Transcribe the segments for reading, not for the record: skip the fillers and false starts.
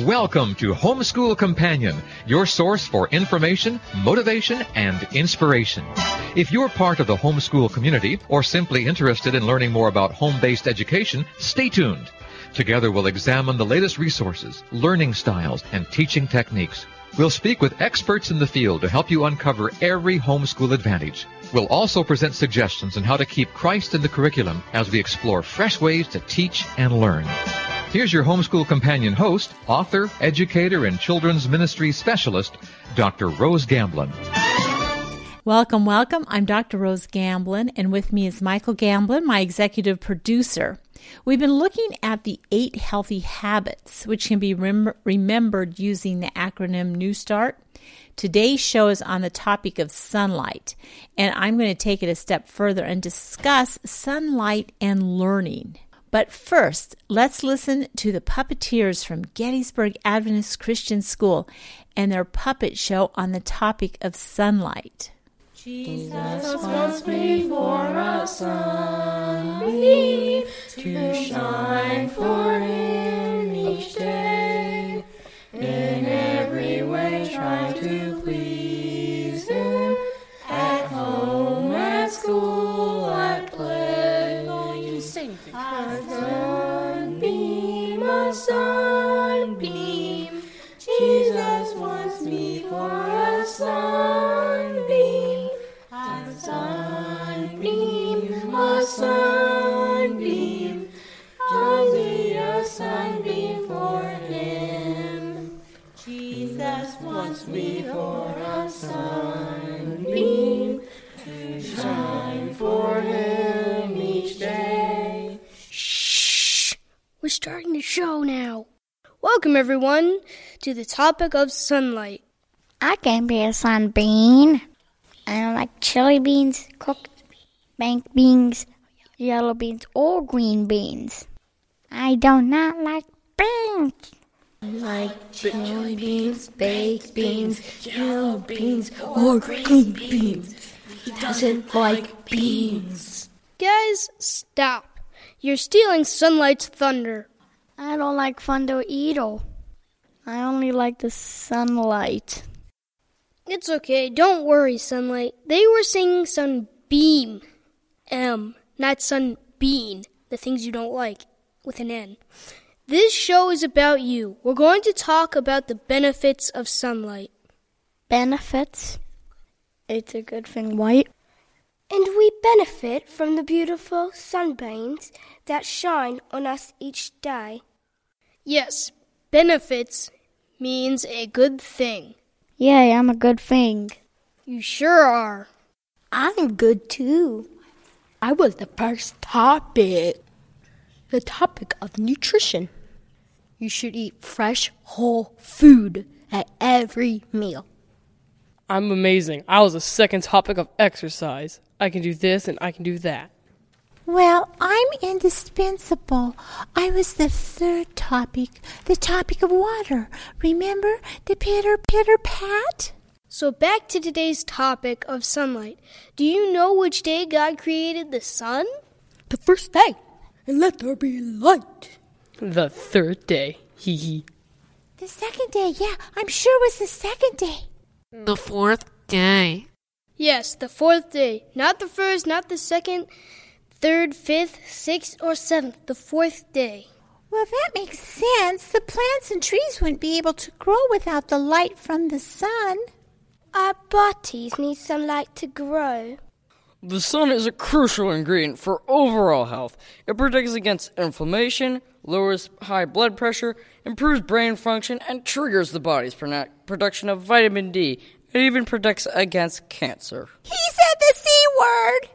Welcome to Homeschool Companion, your source for information, motivation, and inspiration. If you're part of the homeschool community or simply interested in learning more about home-based education, stay tuned. Together we'll examine the latest resources, learning styles, and teaching techniques. We'll speak with experts in the field to help you uncover every homeschool advantage. We'll also present suggestions on how to keep Christ in the curriculum as we explore fresh ways to teach and learn. Here's your Homeschool Companion host, author, educator, and children's ministry specialist, Dr. Rose Gamblin. Welcome, welcome. I'm Dr. Rose Gamblin, and with me is Michael Gamblin, my executive producer. We've been looking at the 8 healthy habits, which can be remembered using the acronym New Start. Today's show is on the topic of sunlight, and I'm going to take it a step further and discuss sunlight and learning. But first, let's listen to the puppeteers from Gettysburg Adventist Christian School and their puppet show on the topic of sunlight. Jesus once before a sunbeam to shine for him each day, in every way trying to please him, at home, at school, at play. You sing. A sunbeam, Jesus wants me for a sunbeam, a sunbeam, a sunbeam, only a sunbeam for him. Jesus wants me for a sunbeam, to shine for him each day. We're starting the show now. Welcome, everyone, to the topic of sunlight. I can be a sunbeam. I don't like chili beans, cooked baked beans, yellow beans, or green beans. I do not like beans. I like chili beans, baked beans, yellow beans, or green beans. He doesn't like beans. Guys, stop. You're stealing Sunlight's thunder. I don't like thunder either. I only like the sunlight. It's okay. Don't worry, Sunlight. They were singing sunbeam. Not sunbean. The things you don't like. With an N. This show is about you. We're going to talk about the benefits of sunlight. Benefits? It's a good thing, right? And we benefit from the beautiful sunbeams that shine on us each day. Yes, benefits means a good thing. Yay, I'm a good thing. You sure are. I'm good too. I was the first topic. The topic of nutrition. You should eat fresh, whole food at every meal. I'm amazing. I was the second topic of exercise. I can do this and I can do that. Well, I'm indispensable. I was the third topic, the topic of water. Remember the pitter, pitter, pat? So back to today's topic of sunlight. Do you know which day God created the sun? The first day. And let there be light. The third day. Hee hee. The second day, yeah, I'm sure it was the second day. The fourth day. Yes, the fourth day. Not the first, not the second, third, fifth, sixth, or seventh. The fourth day. Well, that makes sense. The plants and trees wouldn't be able to grow without the light from the sun. Our bodies need sunlight to grow. The sun is a crucial ingredient for overall health. It protects against inflammation, lowers high blood pressure, improves brain function, and triggers the body's production of vitamin D. It even protects against cancer. He said the C word!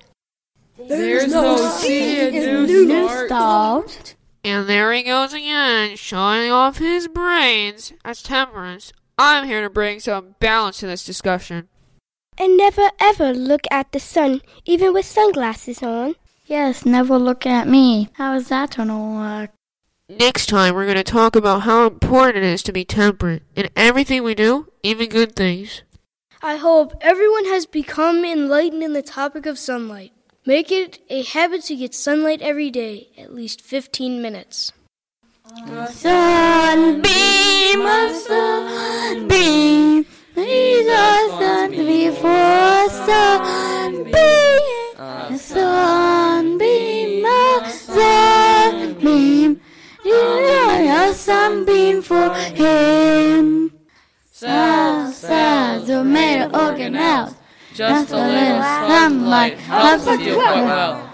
There's no C in New Start. And there he goes again, showing off his brains. That's temperance. I'm here to bring some balance to this discussion. And never ever look at the sun, even with sunglasses on. Yes, never look at me. How is that going to work? Next time, we're going to talk about how important it is to be temperate in everything we do, even good things. I hope everyone has become enlightened in the topic of sunlight. Make it a habit to get sunlight every day, at least 15 minutes. Sunbeam, a sunbeam. He's a sunbeam for a sunbeam. A sunbeam, a sunbeam. A sunbeam for him. Cells are made of organelles. Just a little sunlight helps us feel quite well.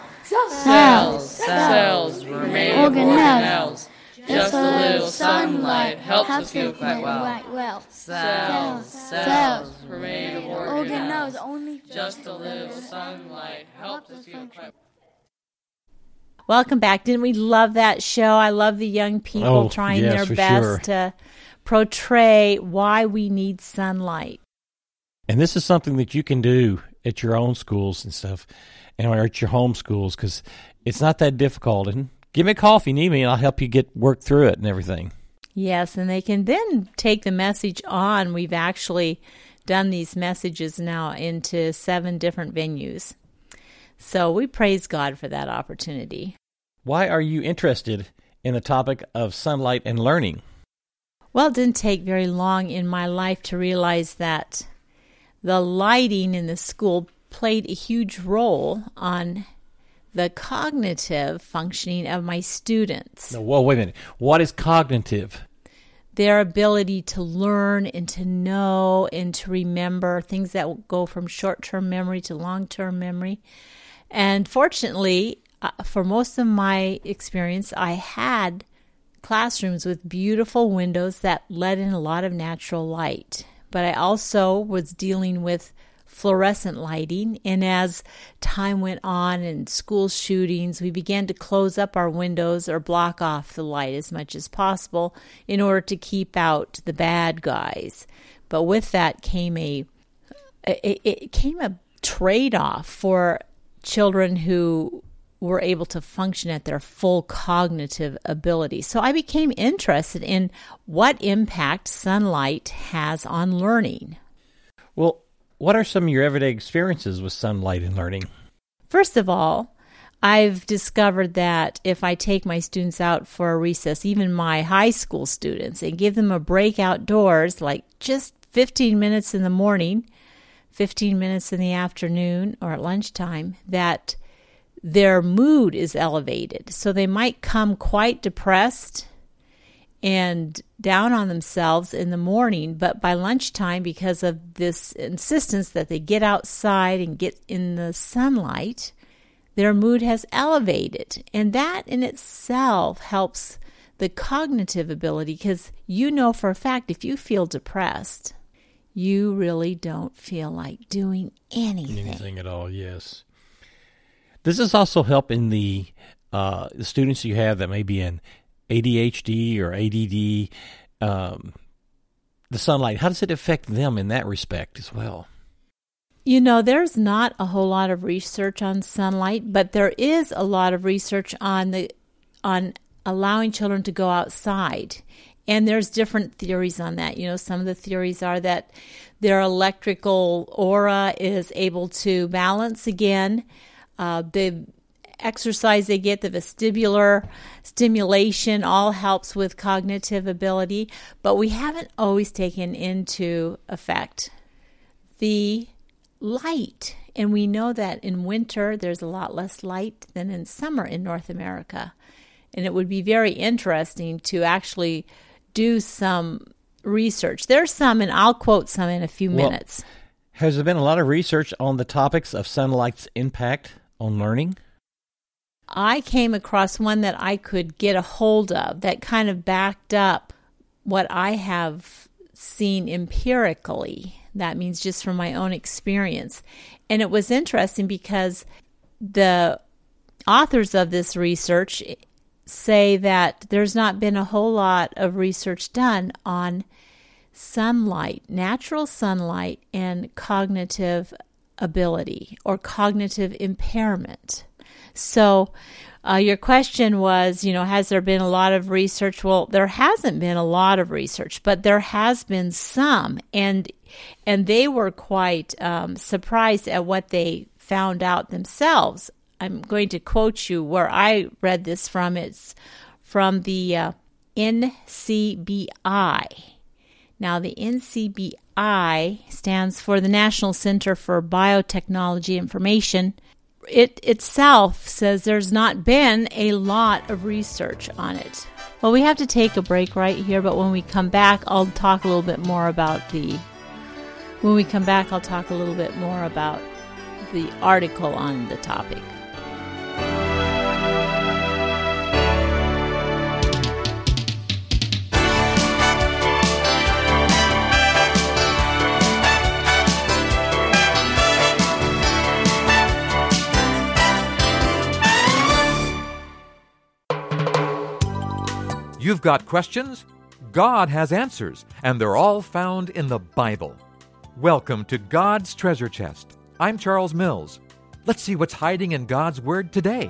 Cells were made of organelles. Just a little sunlight helps us feel quite well. Cells were made of organelles. Just a little sunlight helps us feel quite well. Welcome back. Didn't we love that show? I love the young people trying their best to portray why we need sunlight. And this is something that you can do at your own schools and stuff, or at your home schools, because it's not that difficult. And give me a call if you need me, and I'll help you work through it and everything. Yes, and they can then take the message on. We've actually done these messages now into 7 different venues. So we praise God for that opportunity. Why are you interested in the topic of sunlight and learning? Well, it didn't take very long in my life to realize that the lighting in the school played a huge role on the cognitive functioning of my students. No, whoa, wait a minute. What is cognitive? Their ability to learn and to know and to remember things that will go from short-term memory to long-term memory. And fortunately, for most of my experience, I had classrooms with beautiful windows that let in a lot of natural light. But I also was dealing with fluorescent lighting, and as time went on and school shootings, we began to close up our windows or block off the light as much as possible in order to keep out the bad guys. But with that came a trade-off for children who were able to function at their full cognitive ability. So I became interested in what impact sunlight has on learning. Well, what are some of your everyday experiences with sunlight and learning? First of all, I've discovered that if I take my students out for a recess, even my high school students, and give them a break outdoors, like just 15 minutes in the morning, 15 minutes in the afternoon, or at lunchtime, that their mood is elevated. So they might come quite depressed and down on themselves in the morning, but by lunchtime, because of this insistence that they get outside and get in the sunlight, their mood has elevated. And that in itself helps the cognitive ability, because you know for a fact if you feel depressed, you really don't feel like doing anything. Anything at all, yes. Does this also help in the students you have that may be in ADHD or ADD, the sunlight? How does it affect them in that respect as well? You know, there's not a whole lot of research on sunlight, but there is a lot of research on allowing children to go outside. And there's different theories on that. You know, some of the theories are that their electrical aura is able to balance again. The exercise they get, the vestibular stimulation, all helps with cognitive ability. But we haven't always taken into effect the light. And we know that in winter there's a lot less light than in summer in North America. And it would be very interesting to actually do some research. There's some, and I'll quote some in a few minutes. Has there been a lot of research on the topics of sunlight's impact on learning? I came across one that I could get a hold of that kind of backed up what I have seen empirically. That means just from my own experience. And it was interesting because the authors of this research say that there's not been a whole lot of research done on sunlight, natural sunlight, and cognitive ability or cognitive impairment. So your question was, has there been a lot of research? Well, there hasn't been a lot of research, but there has been some, and they were quite surprised at what they found out themselves. I'm going to quote you where I read this from. It's from the NCBI. Now, the NCBI stands for the National Center for Biotechnology Information. It itself says there's not been a lot of research on it. Well, we have to take a break right here, but when we come back, I'll talk a little bit more about the article on the topic. You've got questions? God has answers, and they're all found in the Bible. Welcome to God's Treasure Chest. I'm Charles Mills. Let's see what's hiding in God's Word today.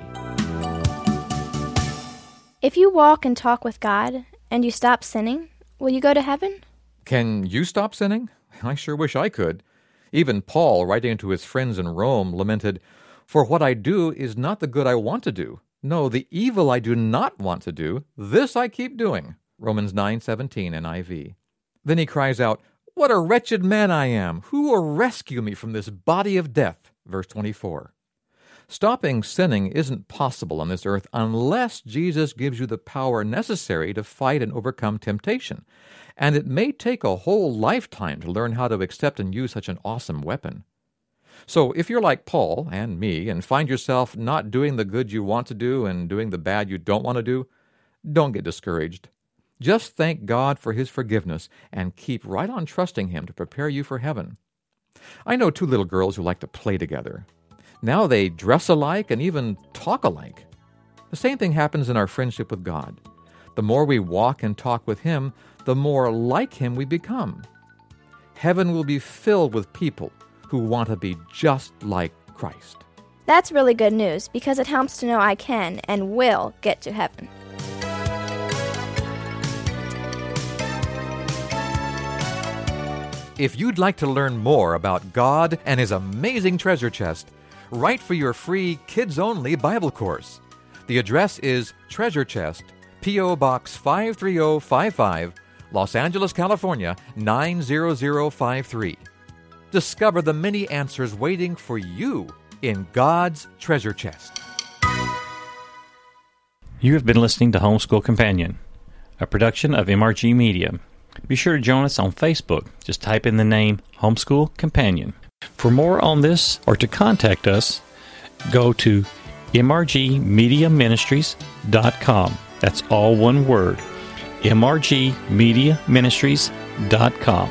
If you walk and talk with God and you stop sinning, will you go to heaven? Can you stop sinning? I sure wish I could. Even Paul, writing to his friends in Rome, lamented, "For what I do is not the good I want to do. No, the evil I do not want to do, this I keep doing." Romans 9:17 NIV. Then he cries out, "What a wretched man I am! Who will rescue me from this body of death?" Verse 24. Stopping sinning isn't possible on this earth unless Jesus gives you the power necessary to fight and overcome temptation. And it may take a whole lifetime to learn how to accept and use such an awesome weapon. So if you're like Paul and me and find yourself not doing the good you want to do and doing the bad you don't want to do, don't get discouraged. Just thank God for His forgiveness and keep right on trusting Him to prepare you for heaven. I know two little girls who like to play together. Now they dress alike and even talk alike. The same thing happens in our friendship with God. The more we walk and talk with Him, the more like Him we become. Heaven will be filled with people who want to be just like Christ. That's really good news because it helps to know I can and will get to heaven. If you'd like to learn more about God and His amazing treasure chest, write for your free kids-only Bible course. The address is Treasure Chest, P.O. Box 53055, Los Angeles, California, 90053. Discover the many answers waiting for you in God's treasure chest. You have been listening to Homeschool Companion, a production of MRG Media. Be sure to join us on Facebook. Just type in the name Homeschool Companion. For more on this or to contact us, go to mrgmediaministries.com. That's all one word, mrgmediaministries.com.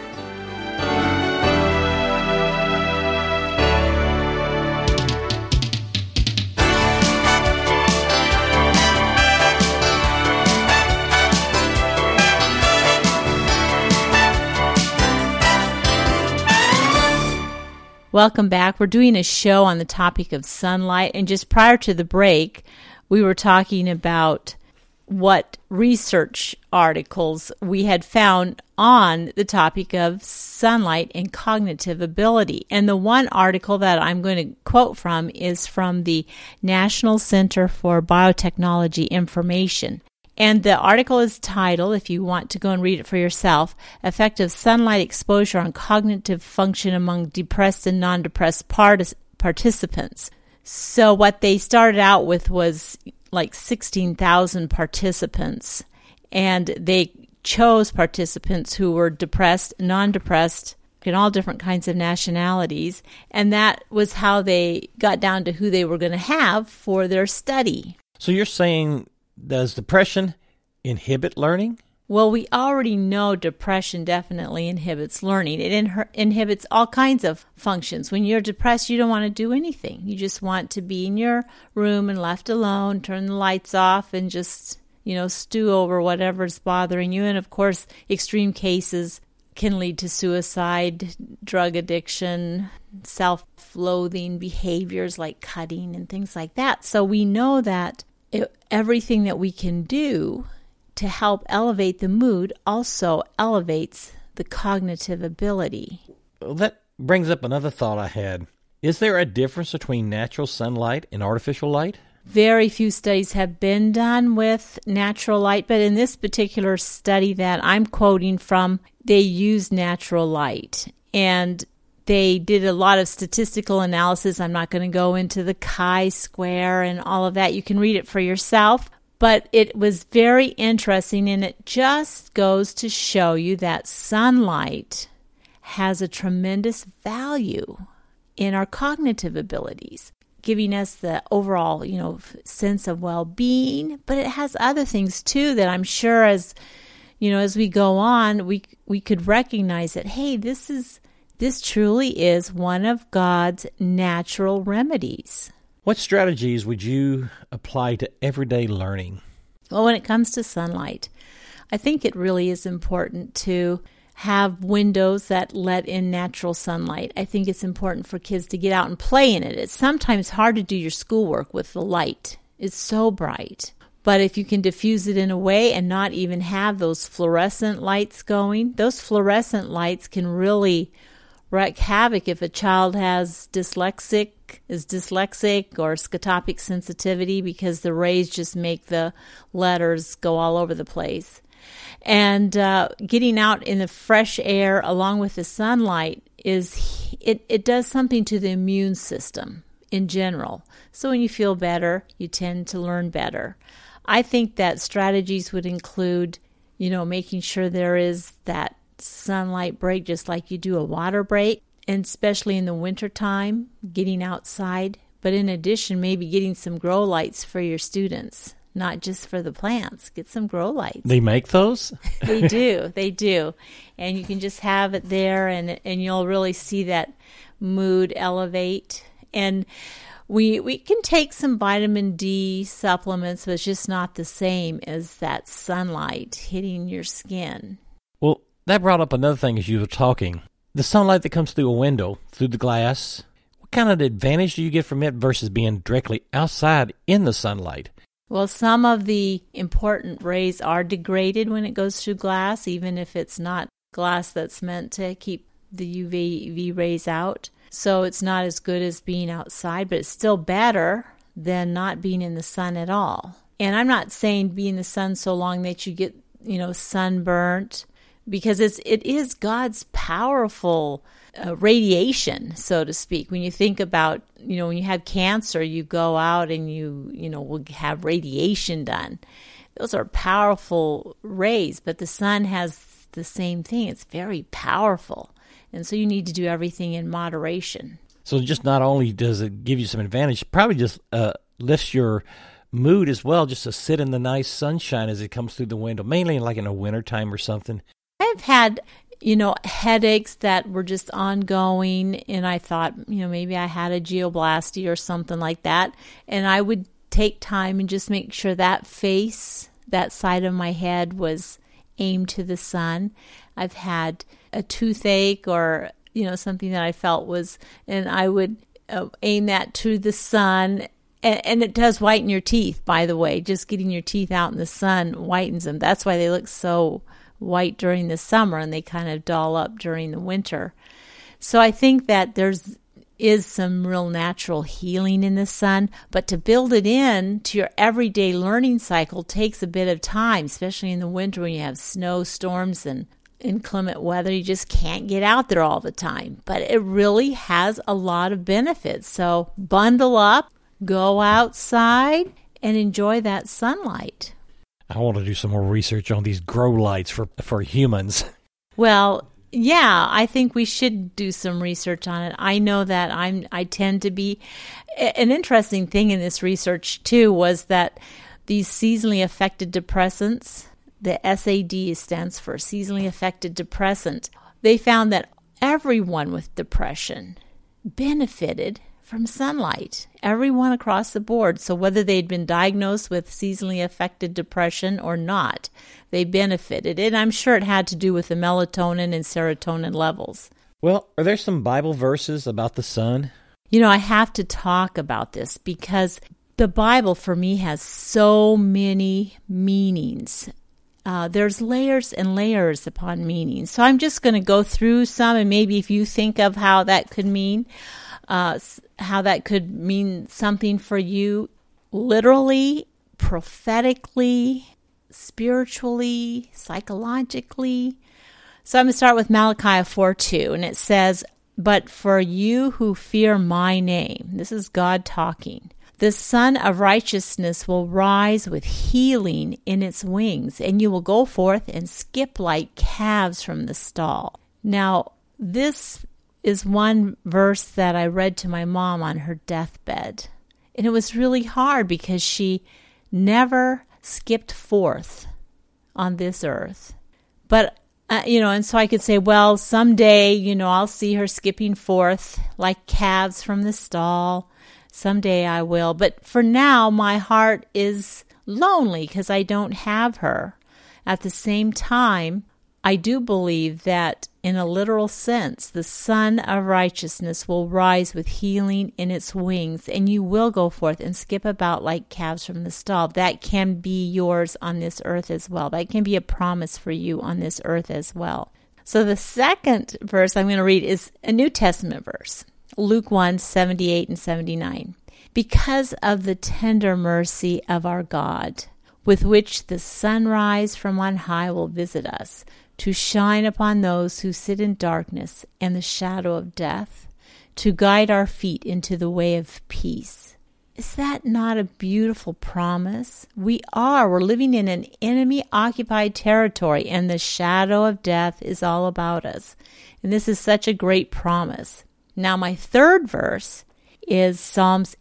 Welcome back. We're doing a show on the topic of sunlight, and just prior to the break, we were talking about what research articles we had found on the topic of sunlight and cognitive ability. And the one article that I'm going to quote from is from the National Center for Biotechnology Information. And the article is titled, if you want to go and read it for yourself, Effect of Sunlight Exposure on Cognitive Function Among Depressed and Non-Depressed Participants. So what they started out with was like 16,000 participants, and they chose participants who were depressed, non-depressed, in all different kinds of nationalities, and that was how they got down to who they were going to have for their study. So you're saying, does depression inhibit learning? Well, we already know depression definitely inhibits learning. It inhibits all kinds of functions. When you're depressed, you don't want to do anything. You just want to be in your room and left alone, turn the lights off, and just, stew over whatever's bothering you. And, of course, extreme cases can lead to suicide, drug addiction, self-loathing behaviors like cutting and things like that. So we know that everything that we can do to help elevate the mood also elevates the cognitive ability. Well, that brings up another thought I had. Is there a difference between natural sunlight and artificial light? Very few studies have been done with natural light, but in this particular study that I'm quoting from, they used natural light. And they did a lot of statistical analysis. I'm not going to go into the chi-square and all of that. You can read it for yourself. But it was very interesting, and it just goes to show you that sunlight has a tremendous value in our cognitive abilities, giving us the overall, sense of well-being. But it has other things too that I'm sure as we go on, we could recognize that, hey, this truly is one of God's natural remedies. What strategies would you apply to everyday learning? Well, when it comes to sunlight, I think it really is important to have windows that let in natural sunlight. I think it's important for kids to get out and play in it. It's sometimes hard to do your schoolwork with the light. It's so bright. But if you can diffuse it in a way and not even have those fluorescent lights going, those fluorescent lights can really wreak havoc if a child is dyslexic or scotopic sensitivity, because the rays just make the letters go all over the place. And getting out in the fresh air along with the sunlight it does something to the immune system in general. So when you feel better, you tend to learn better. I think that strategies would include, making sure there is that sunlight break just like you do a water break, and especially in the wintertime, getting outside. But in addition, maybe getting some grow lights for your students, not just for the plants. Get some grow lights. They make those? They do. And you can just have it there, and you'll really see that mood elevate. And we can take some vitamin D supplements, but it's just not the same as that sunlight hitting your skin. Well, that brought up another thing as you were talking. The sunlight that comes through a window, through the glass, what kind of advantage do you get from it versus being directly outside in the sunlight? Well, some of the important rays are degraded when it goes through glass, even if it's not glass that's meant to keep the UV rays out. So it's not as good as being outside, but it's still better than not being in the sun at all. And I'm not saying be in the sun so long that you get, sunburnt, because it is God's powerful radiation, so to speak. When you think about, when you have cancer, you go out and you will have radiation done. Those are powerful rays, but the sun has the same thing. It's very powerful. And so you need to do everything in moderation. So just not only does it give you some advantage, it probably just lifts your mood as well, just to sit in the nice sunshine as it comes through the window, mainly like in the wintertime or something. I've had, headaches that were just ongoing, and I thought, maybe I had a geoblasty or something like that. And I would take time and just make sure that side of my head was aimed to the sun. I've had a toothache or, something that I felt and I would aim that to the sun. And it does whiten your teeth, by the way. Just getting your teeth out in the sun whitens them. That's why they look so white during the summer and they kind of dull up during the winter. So I think that is some real natural healing in the sun, but to build it in to your everyday learning cycle takes a bit of time, especially in the winter when you have snowstorms and inclement weather. You just can't get out there all the time, but it really has a lot of benefits. So bundle up, go outside, and enjoy that sunlight. I want to do some more research on these grow lights for humans. Well, yeah, I think we should do some research on it. I know that I tend to be... An interesting thing in this research, too, was that these seasonally affected depressants, the SAD stands for seasonally affected depressant, they found that everyone with depression benefited from sunlight, everyone across the board. So whether they'd been diagnosed with seasonally affected depression or not, they benefited. And I'm sure it had to do with the melatonin and serotonin levels. Well, are there some Bible verses about the sun? I have to talk about this because the Bible for me has so many meanings. There's layers and layers upon meanings. So I'm just going to go through some, and maybe if you think of how that could mean something for you. literally, prophetically, spiritually, psychologically. So I'm going to start with Malachi 4:2, and it says, "But for you who fear my name," this is God talking, "the Son of Righteousness will rise with healing in its wings, and you will go forth and skip like calves from the stall." Now, this is one verse that I read to my mom on her deathbed. And it was really hard because she never skipped forth on this earth. But, and so I could say, well, someday, I'll see her skipping forth like calves from the stall. Someday I will. But for now, my heart is lonely because I don't have her. At the same time, I do believe that in a literal sense, the Son of Righteousness will rise with healing in its wings, and you will go forth and skip about like calves from the stall. That can be yours on this earth as well. That can be a promise for you on this earth as well. So the second verse I'm going to read is a New Testament verse, Luke 1:78 and 79. "Because of the tender mercy of our God, with which the sunrise from on high will visit us, to shine upon those who sit in darkness and the shadow of death, to guide our feet into the way of peace." Is that not a beautiful promise? We're living in an enemy-occupied territory, and the shadow of death is all about us. And this is such a great promise. Now, my third verse is Psalms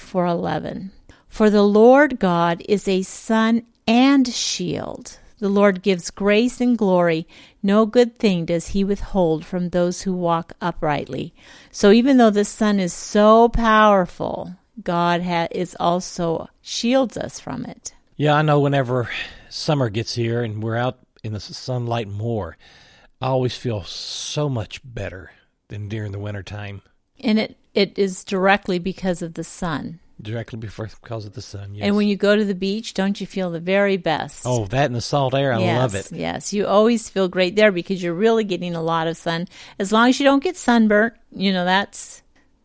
84:11. "For the Lord God is a sun and shield. The Lord gives grace and glory. No good thing does he withhold from those who walk uprightly." So even though the sun is so powerful, God is also shields us from it. Yeah, I know whenever summer gets here and we're out in the sunlight more, I always feel so much better than during the wintertime. And it is directly because of the sun. Directly because of the sun, yes. And when you go to the beach, don't you feel the very best? Oh, that and the salt air, I love it. Yes, you always feel great there because you're really getting a lot of sun. As long as you don't get sunburnt, that's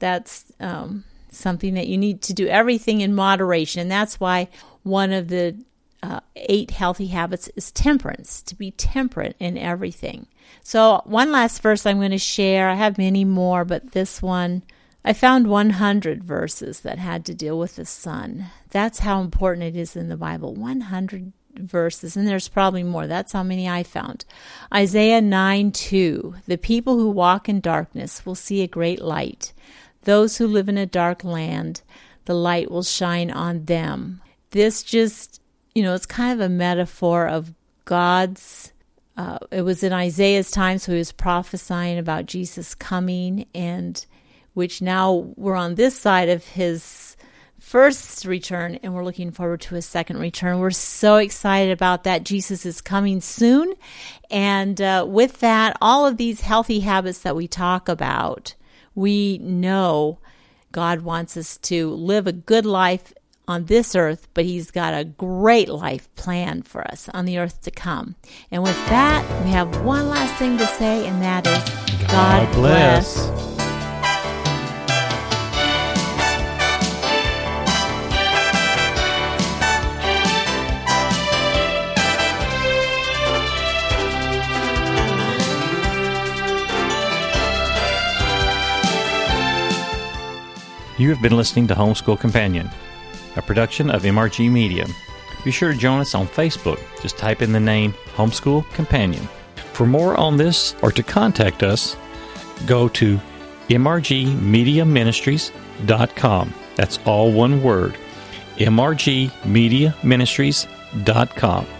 something that you need to do everything in moderation. And that's why one of the 8 healthy habits is temperance, to be temperate in everything. So one last verse I'm going to share. I have many more, but this one, I found 100 verses that had to deal with the sun. That's how important it is in the Bible, 100 verses, and there's probably more. That's how many I found. Isaiah 9:2, "The people who walk in darkness will see a great light. Those who live in a dark land, the light will shine on them." This just, it's kind of a metaphor of God's, it was in Isaiah's time, so he was prophesying about Jesus coming, and which now we're on this side of his first return, and we're looking forward to his second return. We're so excited about that. Jesus is coming soon. And with that, all of these healthy habits that we talk about, we know God wants us to live a good life on this earth, but he's got a great life planned for us on the earth to come. And with that, we have one last thing to say, and that is God bless. You have been listening to Homeschool Companion, a production of MRG Media. Be sure to join us on Facebook. Just type in the name Homeschool Companion. For more on this or to contact us, go to mrgmediaministries.com. That's all one word, mrgmediaministries.com.